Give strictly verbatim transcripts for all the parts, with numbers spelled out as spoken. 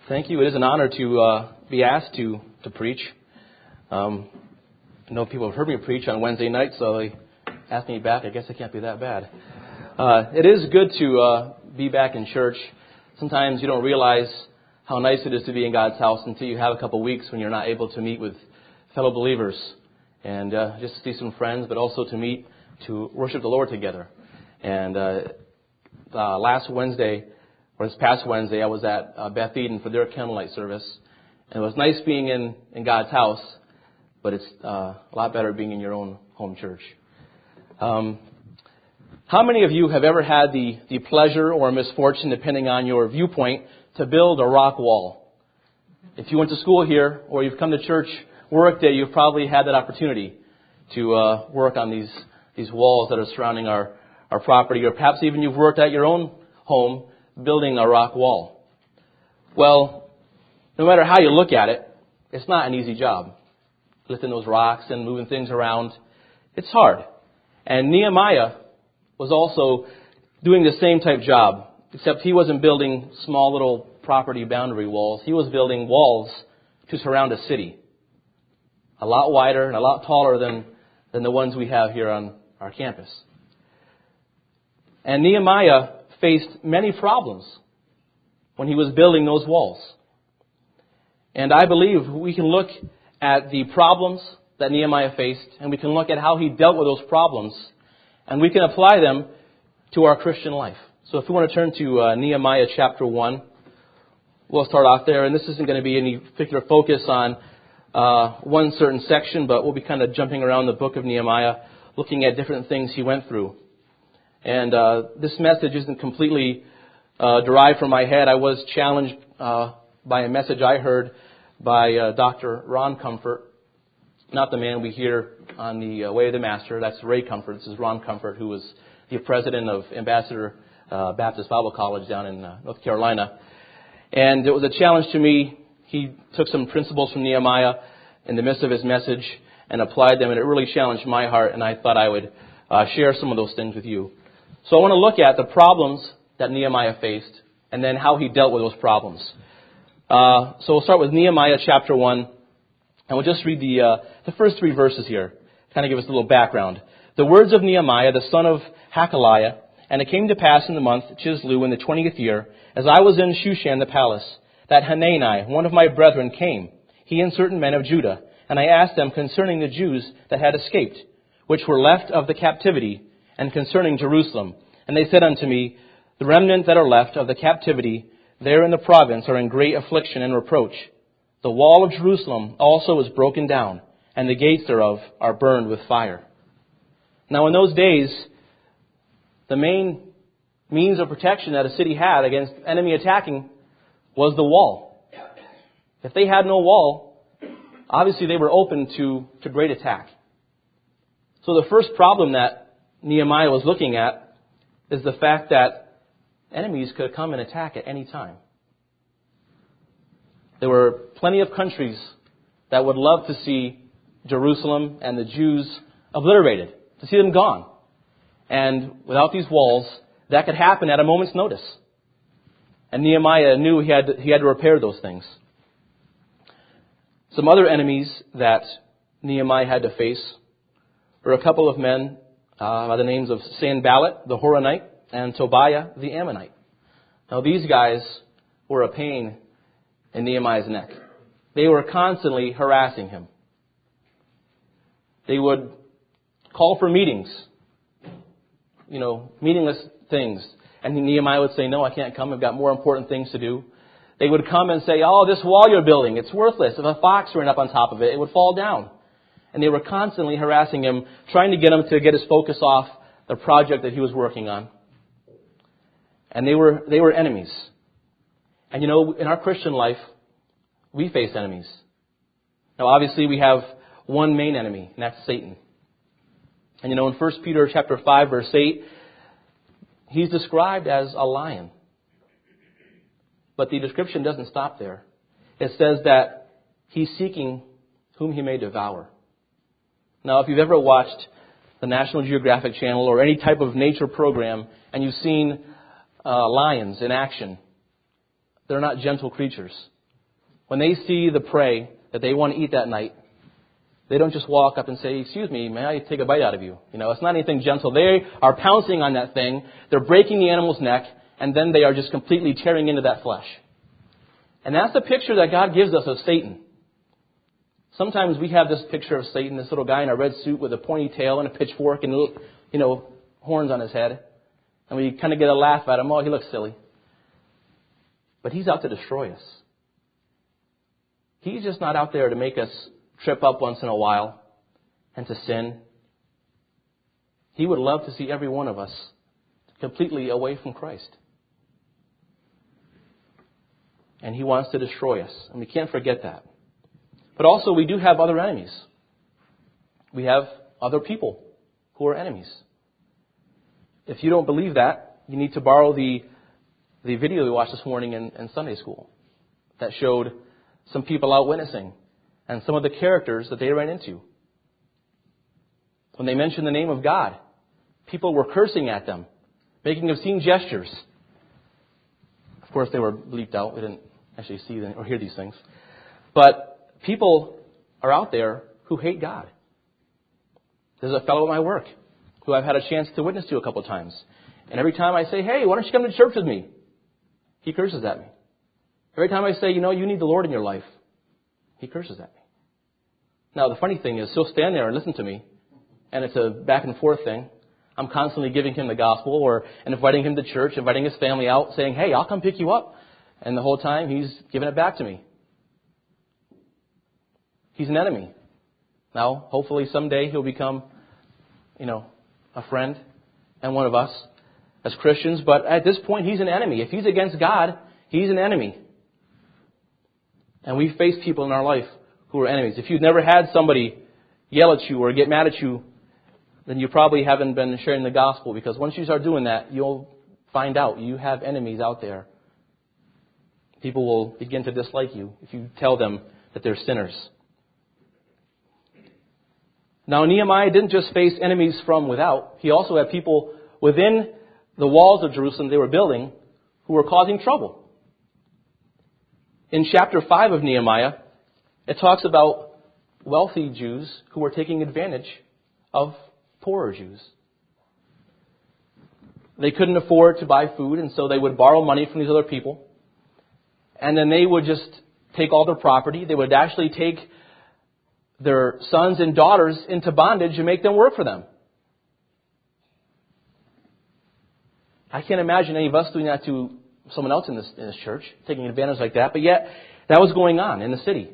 Thank you. It is an honor to uh, be asked to, to preach. Um, I know people have heard me preach on Wednesday night, so they asked me back. I guess it can't be that bad. Uh, it is good to uh, be back in church. Sometimes you don't realize how nice it is to be in God's house until you have a couple weeks when you're not able to meet with fellow believers and uh, just to see some friends, but also to meet, to worship the Lord together. And uh, uh, last Wednesday, or this past Wednesday, I was at uh, Beth Eden for their candlelight service. And it was nice being in, in God's house, but it's uh, a lot better being in your own home church. Um, how many of you have ever had the, the pleasure or misfortune, depending on your viewpoint, to build a rock wall? If you went to school here or you've come to church work day, you've probably had that opportunity to uh, work on these, these walls that are surrounding our, our property, or perhaps even you've worked at your own home building a rock wall. Well, no matter how you look at it, it's not an easy job. Lifting those rocks and moving things around, it's hard. And Nehemiah was also doing the same type job, except he wasn't building small little property boundary walls. He was building walls to surround a city. A lot wider and a lot taller than, than the ones we have here on our campus. And Nehemiah faced many problems when he was building those walls. And I believe we can look at the problems that Nehemiah faced, and we can look at how he dealt with those problems, and we can apply them to our Christian life. So if we want to turn to uh, Nehemiah chapter one, we'll start off there. And this isn't going to be any particular focus on uh, one certain section, but we'll be kind of jumping around the book of Nehemiah, looking at different things he went through. And uh, this message isn't completely uh, derived from my head. I was challenged uh, by a message I heard by uh, Doctor Ron Comfort, not the man we hear on the uh, Way of the Master. That's Ray Comfort. This is Ron Comfort, who was the president of Ambassador uh, Baptist Bible College down in uh, North Carolina. And it was a challenge to me. He took some principles from Nehemiah in the midst of his message and applied them, and it really challenged my heart, and I thought I would uh, share some of those things with you. So I want to look at the problems that Nehemiah faced and then how he dealt with those problems. Uh, so we'll start with Nehemiah chapter one, and we'll just read the uh, the first three verses here, kind of give us a little background. The words of Nehemiah, the son of Hakaliah, and it came to pass in the month Chislew in the twentieth year, as I was in Shushan the palace, that Hanani, one of my brethren, came, he and certain men of Judah, and I asked them concerning the Jews that had escaped, which were left of the captivity, and concerning Jerusalem. And they said unto me, the remnant that are left of the captivity there in the province are in great affliction and reproach. The wall of Jerusalem also is broken down, and the gates thereof are burned with fire. Now in those days, the main means of protection that a city had against enemy attacking was the wall. If they had no wall, obviously they were open to, to great attack. So the first problem that Nehemiah was looking at is the fact that enemies could come and attack at any time. There were plenty of countries that would love to see Jerusalem and the Jews obliterated, to see them gone. And without these walls, that could happen at a moment's notice. And Nehemiah knew he had to, he had to repair those things. Some other enemies that Nehemiah had to face were a couple of men uh, by the names of Sanballat, the Horonite, and Tobiah, the Ammonite. Now these guys were a pain in Nehemiah's neck. They were constantly harassing him. They would call for meetings, you know, meaningless things. And Nehemiah would say, no, I can't come. I've got more important things to do. They would come and say, oh, this wall you're building, it's worthless. If a fox ran up on top of it, it would fall down. And they were constantly harassing him, trying to get him to get his focus off the project that he was working on. And they were they were enemies. And you know, in our Christian life, we face enemies. Now, obviously, we have one main enemy, and that's Satan. And you know, in First Peter chapter five, verse eight, he's described as a lion. But the description doesn't stop there. It says that he's seeking whom he may devour. Now, if you've ever watched the National Geographic Channel or any type of nature program, and you've seen uh, lions in action, they're not gentle creatures. when they see the prey that they want to eat that night, they don't just walk up and say, excuse me, may I take a bite out of you? You know, it's not anything gentle. They are pouncing on that thing. They're breaking the animal's neck, and then they are just completely tearing into that flesh. And that's the picture that God gives us of Satan. Sometimes we have this picture of Satan, this little guy in a red suit with a pointy tail and a pitchfork and, you know, horns on his head. And we kind of get a laugh at him. Oh, he looks silly. But he's out to destroy us. He's just not out there to make us trip up once in a while and to sin. He would love to see every one of us completely away from Christ. And he wants to destroy us. And we can't forget that. But also we do have other enemies. We have other people who are enemies. If you don't believe that, you need to borrow the, the video we watched this morning in, in Sunday school that showed some people out witnessing and some of the characters that they ran into. When they mentioned the name of God, people were cursing at them, making obscene gestures. Of course, they were bleeped out. We didn't actually see them or hear these things. But people are out there who hate God. There's a fellow at my work who I've had a chance to witness to a couple of times. And every time I say, hey, why don't you come to church with me? He curses at me. Every time I say, you know, you need the Lord in your life, he curses at me. Now, the funny thing is, he'll stand there and listen to me, and it's a back and forth thing. I'm constantly giving him the gospel or and inviting him to church, inviting his family out, saying, hey, I'll come pick you up. And the whole time, he's giving it back to me. He's an enemy. Now, hopefully someday he'll become, you know, a friend and one of us as Christians. But at this point, he's an enemy. If he's against God, he's an enemy. And we face people in our life who are enemies. If you've never had somebody yell at you or get mad at you, then you probably haven't been sharing the gospel, because once you start doing that, you'll find out you have enemies out there. People will begin to dislike you if you tell them that they're sinners. Now, Nehemiah didn't just face enemies from without. He also had people within the walls of Jerusalem they were building who were causing trouble. In chapter five of Nehemiah, it talks about wealthy Jews who were taking advantage of poorer Jews. They couldn't afford to buy food, and so they would borrow money from these other people. And then they would just take all their property. They would actually take their sons and daughters into bondage and make them work for them. I can't imagine any of us doing that to someone else in this, in this church, taking advantage like that. But yet, that was going on in the city.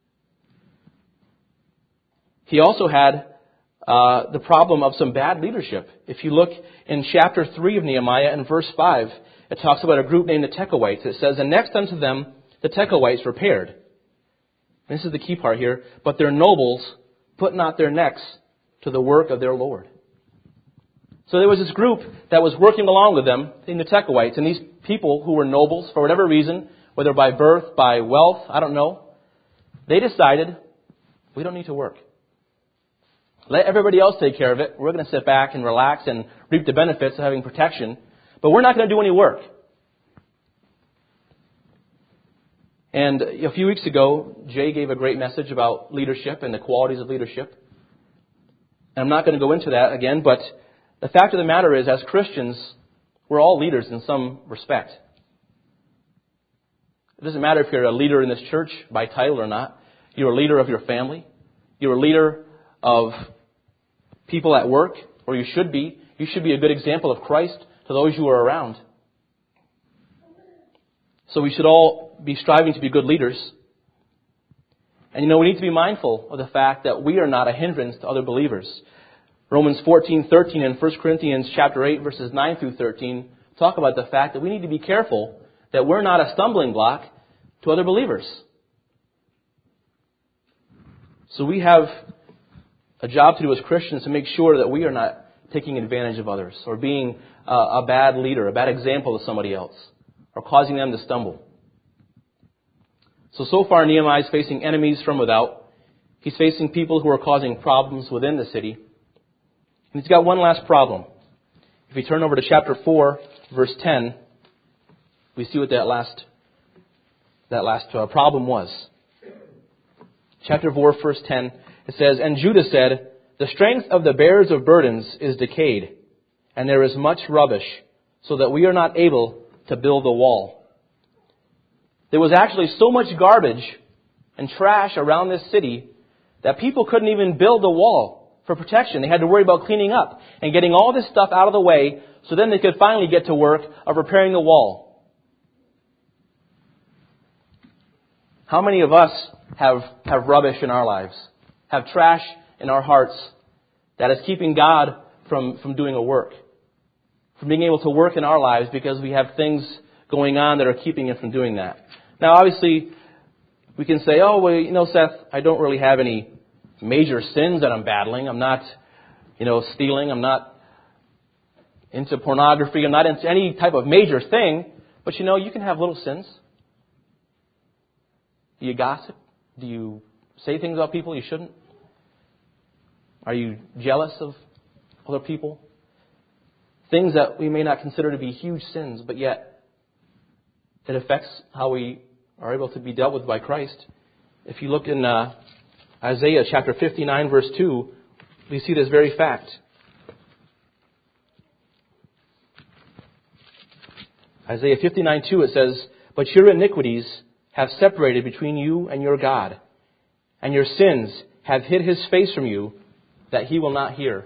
He also had uh, the problem of some bad leadership. If you look in chapter three of Nehemiah and verse five, it talks about a group named the Tekoites. It says, and next unto them the Tekoites repaired. This is the key part here. But their nobles put not their necks to the work of their Lord. So there was this group that was working along with them, in the Tekoites, and these people who were nobles, for whatever reason, whether by birth, by wealth, I don't know, they decided, we don't need to work. Let everybody else take care of it. We're going to sit back and relax and reap the benefits of having protection, but we're not going to do any work. And a few weeks ago, Jay gave a great message about leadership and the qualities of leadership. And I'm not going to go into that again, but the fact of the matter is, as Christians, we're all leaders in some respect. It doesn't matter if you're a leader in this church by title or not. You're a leader of your family. You're a leader of people at work, or you should be. You should be a good example of Christ to those you are around. So we should all be striving to be good leaders. And you know, we need to be mindful of the fact that we are not a hindrance to other believers. Romans fourteen thirteen and First Corinthians chapter eight verses nine through thirteen talk about the fact that we need to be careful that we're not a stumbling block to other believers. So we have a job to do as Christians to make sure that we are not taking advantage of others or being a, a bad leader, a bad example to somebody else, or causing them to stumble. So, so far Nehemiah is facing enemies from without. He's facing people who are causing problems within the city. And he's got one last problem. If we turn over to chapter four, verse ten, we see what that last that last uh, problem was. Chapter four, verse ten, it says, "And Judah said, the strength of the bearers of burdens is decayed, and there is much rubbish, so that we are not able to build the wall." There was actually so much garbage and trash around this city that people couldn't even build the wall for protection. They had to worry about cleaning up and getting all this stuff out of the way so then they could finally get to work of repairing the wall. How many of us have, have rubbish in our lives, have trash in our hearts that is keeping God from, from doing a work, from being able to work in our lives because we have things going on that are keeping Him from doing that? Now, obviously, we can say, oh, well, you know, Seth, I don't really have any major sins that I'm battling. I'm not, you know, stealing. I'm not into pornography. I'm not into any type of major thing. But, you know, you can have little sins. Do you gossip? Do you say things about people you shouldn't? Are you jealous of other people? Things that we may not consider to be huge sins, but yet it affects how we are able to be dealt with by Christ. If you look in uh, Isaiah chapter fifty-nine, verse two, we see this very fact. Isaiah fifty-nine, two, it says, "But your iniquities have separated between you and your God, and your sins have hid His face from you, that He will not hear."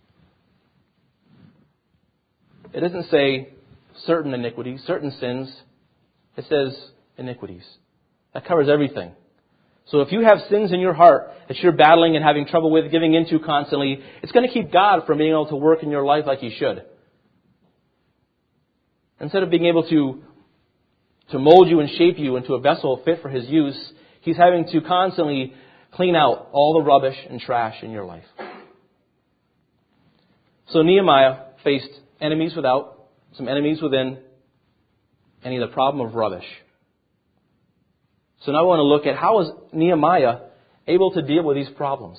It doesn't say certain iniquities, certain sins. It says iniquities. That covers everything. So if you have sins in your heart that you're battling and having trouble with, giving into constantly, it's going to keep God from being able to work in your life like He should. Instead of being able to, to mold you and shape you into a vessel fit for His use, He's having to constantly clean out all the rubbish and trash in your life. So Nehemiah faced enemies without, some enemies within, and he had the problem of rubbish. So now I want to look at how is Nehemiah able to deal with these problems.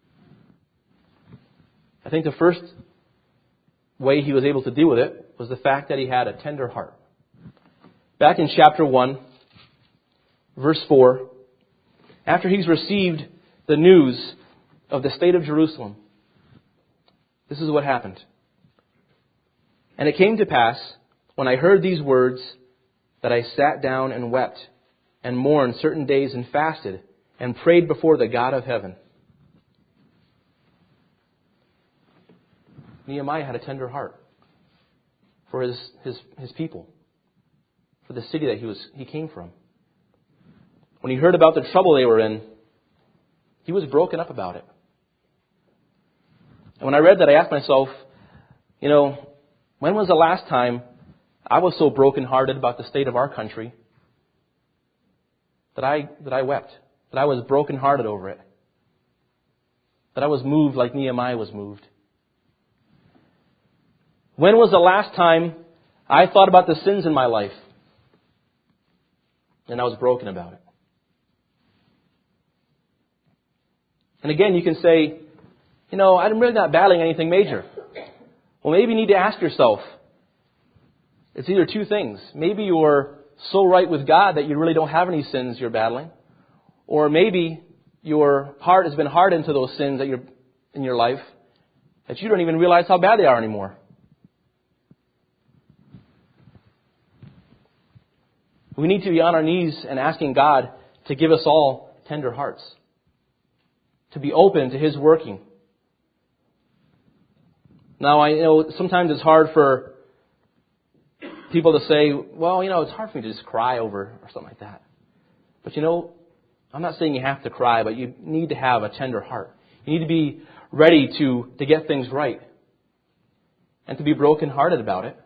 I think the first way he was able to deal with it was the fact that he had a tender heart. Back in chapter one, verse four, after he's received the news of the state of Jerusalem, this is what happened. "And it came to pass, when I heard these words, that I sat down and wept, and mourned certain days and fasted, and prayed before the God of heaven." Nehemiah had a tender heart for his, his, his people, for the city that he was he came from. When he heard about the trouble they were in, he was broken up about it. And when I read that, I asked myself, you know, when was the last time I was so brokenhearted about the state of our country that I that I wept, that I was brokenhearted over it, that I was moved like Nehemiah was moved? When was the last time I thought about the sins in my life and I was broken about it? And again, you can say, you know, I'm really not battling anything major. Well, maybe you need to ask yourself, it's either two things. Maybe you're so right with God that you really don't have any sins you're battling. Or maybe your heart has been hardened to those sins that you're in your life that you don't even realize how bad they are anymore. We need to be on our knees and asking God to give us all tender hearts, to be open to His working. Now, I know sometimes it's hard for people to say, well, you know, it's hard for me to just cry over or something like that. But you know, I'm not saying you have to cry, but you need to have a tender heart. You need to be ready to, to get things right and to be brokenhearted about it.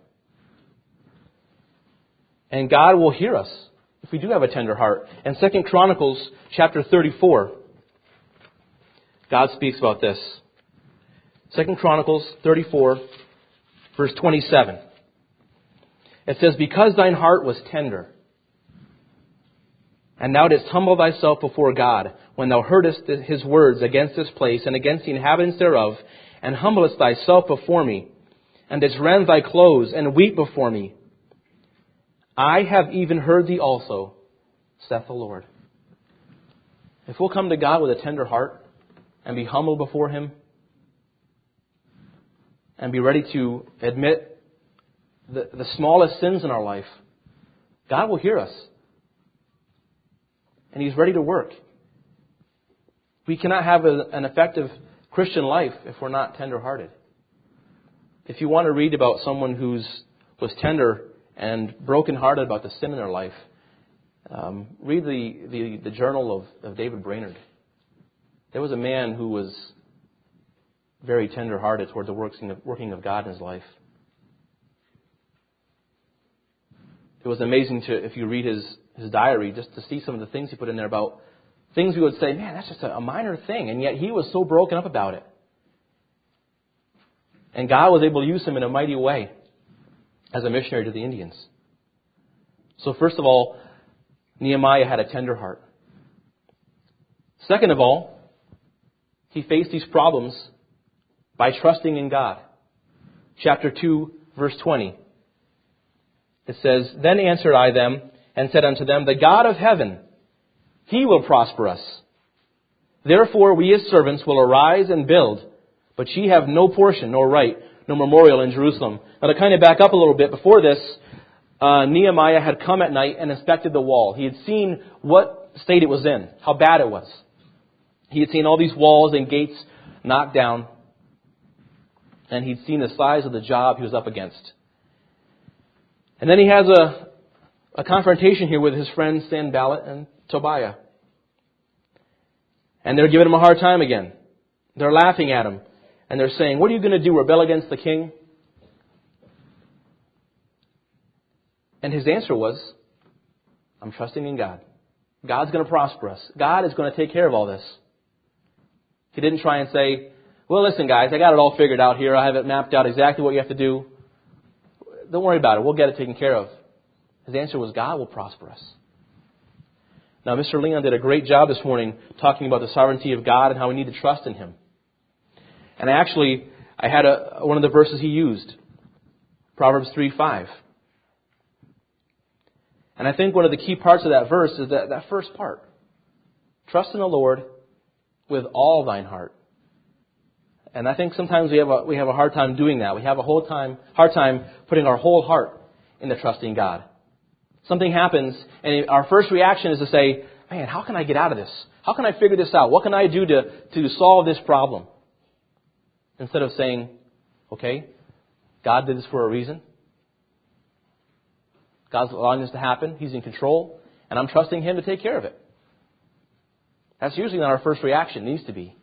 And God will hear us if we do have a tender heart. In Second Chronicles chapter thirty-four, God speaks about this. Second Chronicles thirty-four, verse twenty-seven. It says, "Because thine heart was tender, and thou didst humble thyself before God, when thou heardest His words against this place and against the inhabitants thereof, and humblest thyself before me, and didst rend thy clothes and weep before me, I have even heard thee also, saith the Lord. If we'll come to God with a tender heart and be humble before Him and be ready to admit the, the smallest sins in our life, God will hear us. And He's ready to work. We cannot have a, an effective Christian life if we're not tender-hearted. If you want to read about someone who's was tender and broken-hearted about the sin in their life, um, read the, the, the journal of, of David Brainerd. There was a man who was very tender-hearted toward the working of, working of God in his life. It was amazing to, if you read his, his diary, just to see some of the things he put in there about things we would say, man, that's just a, a minor thing. And yet he was so broken up about it. And God was able to use him in a mighty way as a missionary to the Indians. So first of all, Nehemiah had a tender heart. Second of all, he faced these problems by trusting in God. Chapter two, verse twenty. It says, Then answered I them, and said unto them, The God of heaven, He will prosper us. Therefore we His servants will arise and build, but ye have no portion, nor right, no memorial in Jerusalem. Now to kind of back up a little bit, before this, uh, Nehemiah had come at night and inspected the wall. He had seen what state it was in, how bad it was. He had seen all these walls and gates knocked down, and he'd seen the size of the job he was up against. And then he has a, a confrontation here with his friends Sanballat and Tobiah. And they're giving him a hard time again. They're laughing at him. And they're saying, what are you going to do, rebel against the king? And his answer was, I'm trusting in God. God's going to prosper us. God is going to take care of all this. He didn't try and say, well, listen, guys, I got it all figured out here. I have it mapped out exactly what you have to do. Don't worry about it. We'll get it taken care of. His answer was, God will prosper us. Now, Mister Leon did a great job this morning talking about the sovereignty of God and how we need to trust in Him. And actually, I had a, one of the verses he used, Proverbs three five. And I think one of the key parts of that verse is that, that first part. Trust in the Lord with all thine heart. And I think sometimes we have a, we have a hard time doing that. We have a whole time, hard time putting our whole heart into trusting God. Something happens, and our first reaction is to say, man, how can I get out of this? How can I figure this out? What can I do to, to solve this problem? Instead of saying, okay, God did this for a reason. God's allowing this to happen. He's in control, and I'm trusting Him to take care of it. That's usually not our first reaction. It needs to be.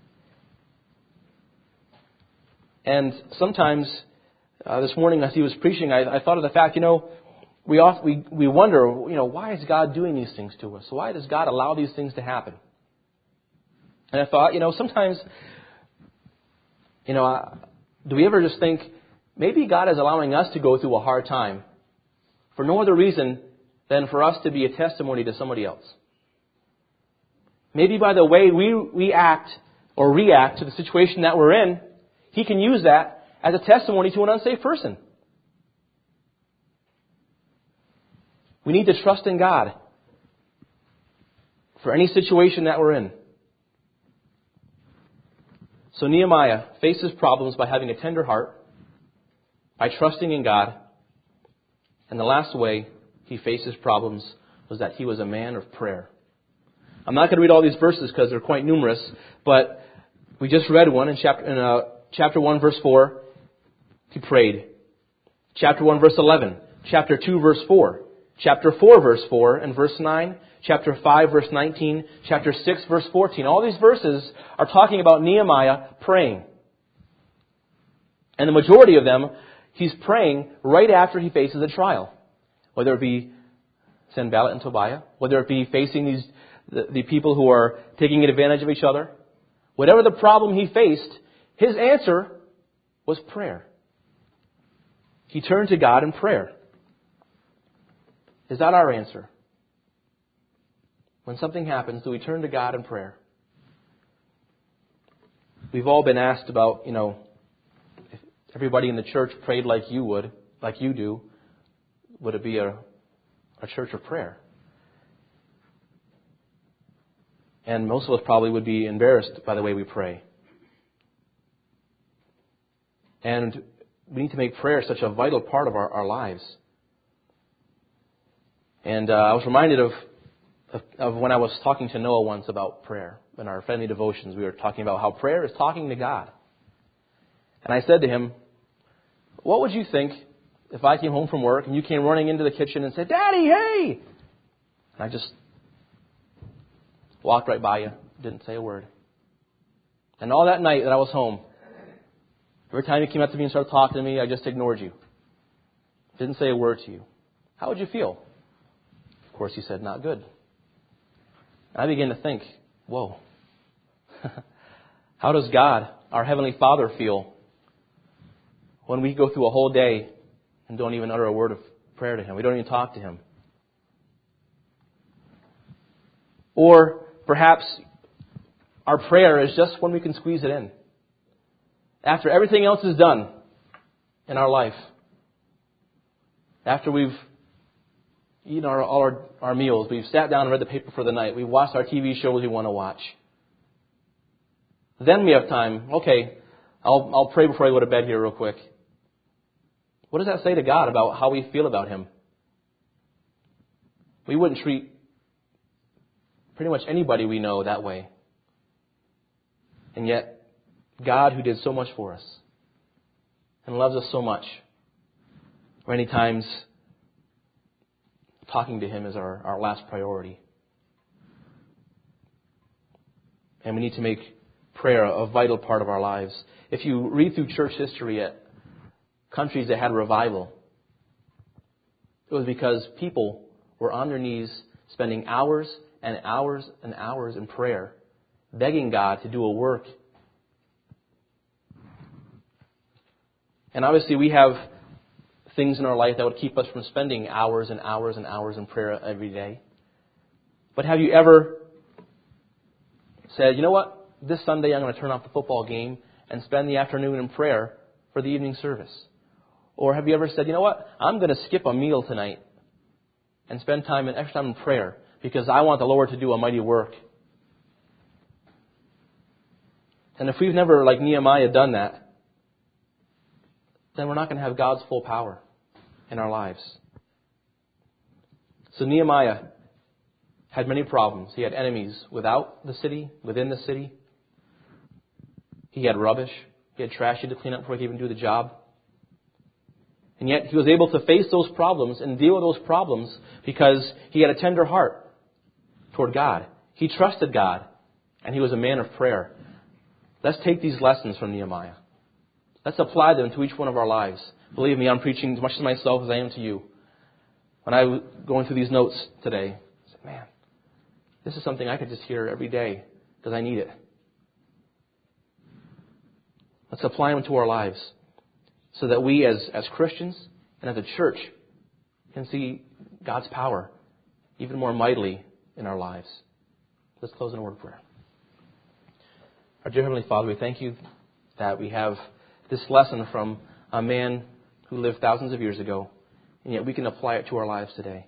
And sometimes, uh, this morning as he was preaching, I, I thought of the fact, you know, we, often, we we wonder, you know, why is God doing these things to us? Why does God allow these things to happen? And I thought, you know, sometimes, you know, uh, do we ever just think, maybe God is allowing us to go through a hard time for no other reason than for us to be a testimony to somebody else? Maybe by the way we, we act or react to the situation that we're in, He can use that as a testimony to an unsafe person. We need to trust in God for any situation that we're in. So Nehemiah faces problems by having a tender heart, by trusting in God. And the last way he faces problems was that he was a man of prayer. I'm not going to read all these verses because they're quite numerous, but we just read one in chapter in uh, chapter one, verse four. He prayed. Chapter one, verse eleven. Chapter two, verse four. Chapter four, verse four and verse nine. Chapter five, verse nineteen. Chapter six, verse fourteen. All these verses are talking about Nehemiah praying. And the majority of them, he's praying right after he faces a trial. Whether it be Sanballat and Tobiah, whether it be facing these the, the people who are taking advantage of each other. Whatever the problem he faced, his answer was prayer. He turned to God in prayer. Is that our answer? When something happens, do we turn to God in prayer? We've all been asked about, you know, if everybody in the church prayed like you would, like you do, would it be a, a church of prayer? And most of us probably would be embarrassed by the way we pray. And we need to make prayer such a vital part of our, our lives. And uh, I was reminded of, of of when I was talking to Noah once about prayer. In our family devotions, we were talking about how prayer is talking to God. And I said to him, what would you think if I came home from work and you came running into the kitchen and said, Daddy, hey! And I just walked right by you, didn't say a word. And all that night that I was home, every time you came up to me and started talking to me, I just ignored you. Didn't say a word to you. How would you feel? Of course, you said, not good. I began to think, whoa. How does God, our Heavenly Father, feel when we go through a whole day and don't even utter a word of prayer to Him? We don't even talk to Him. Or perhaps our prayer is just when we can squeeze it in. After everything else is done in our life. After we've eaten our, all our, our meals, we've sat down and read the paper for the night, we've watched our T V shows we want to watch. Then we have time. Okay, I'll, I'll pray before I go to bed here real quick. What does that say to God about how we feel about Him? We wouldn't treat pretty much anybody we know that way. And yet, God, who did so much for us and loves us so much, many times talking to Him is our, our last priority. And we need to make prayer a vital part of our lives. If you read through church history at countries that had revival, it was because people were on their knees spending hours and hours and hours in prayer, begging God to do a work. And obviously we have things in our life that would keep us from spending hours and hours and hours in prayer every day. But have you ever said, you know what? This Sunday I'm going to turn off the football game and spend the afternoon in prayer for the evening service? Or have you ever said, you know what? I'm going to skip a meal tonight and spend time in extra time in prayer because I want the Lord to do a mighty work. And if we've never, like Nehemiah, done that, then we're not going to have God's full power in our lives. So Nehemiah had many problems. He had enemies without the city, within the city. He had rubbish. He had trash he had to clean up before he could even do the job. And yet he was able to face those problems and deal with those problems because he had a tender heart toward God. He trusted God, and he was a man of prayer. Let's take these lessons from Nehemiah. Let's apply them to each one of our lives. Believe me, I'm preaching as much to myself as I am to you. When I was going through these notes today, I said, man, this is something I could just hear every day because I need it. Let's apply them to our lives so that we as, as Christians and as a church can see God's power even more mightily in our lives. Let's close in a word of prayer. Our dear Heavenly Father, we thank you that we have this lesson from a man who lived thousands of years ago, and yet we can apply it to our lives today.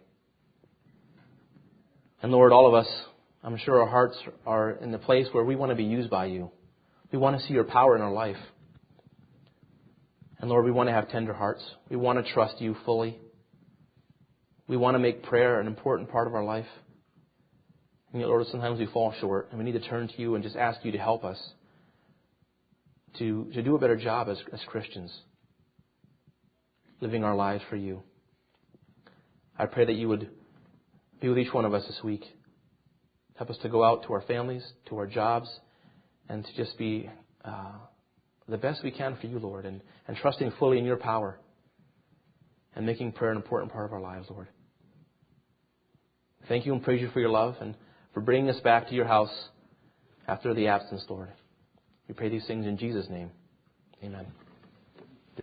And Lord, all of us, I'm sure our hearts are in the place where we want to be used by you. We want to see your power in our life. And Lord, we want to have tender hearts. We want to trust you fully. We want to make prayer an important part of our life. And yet, Lord, sometimes we fall short, and we need to turn to you and just ask you to help us to, to do a better job as, as Christians, living our lives for you. I pray that you would be with each one of us this week. Help us to go out to our families, to our jobs, and to just be uh, the best we can for you, Lord, and, and trusting fully in your power and making prayer an important part of our lives, Lord. Thank you and praise you for your love and for bringing us back to your house after the absence, Lord. We pray these things in Jesus' name. Amen.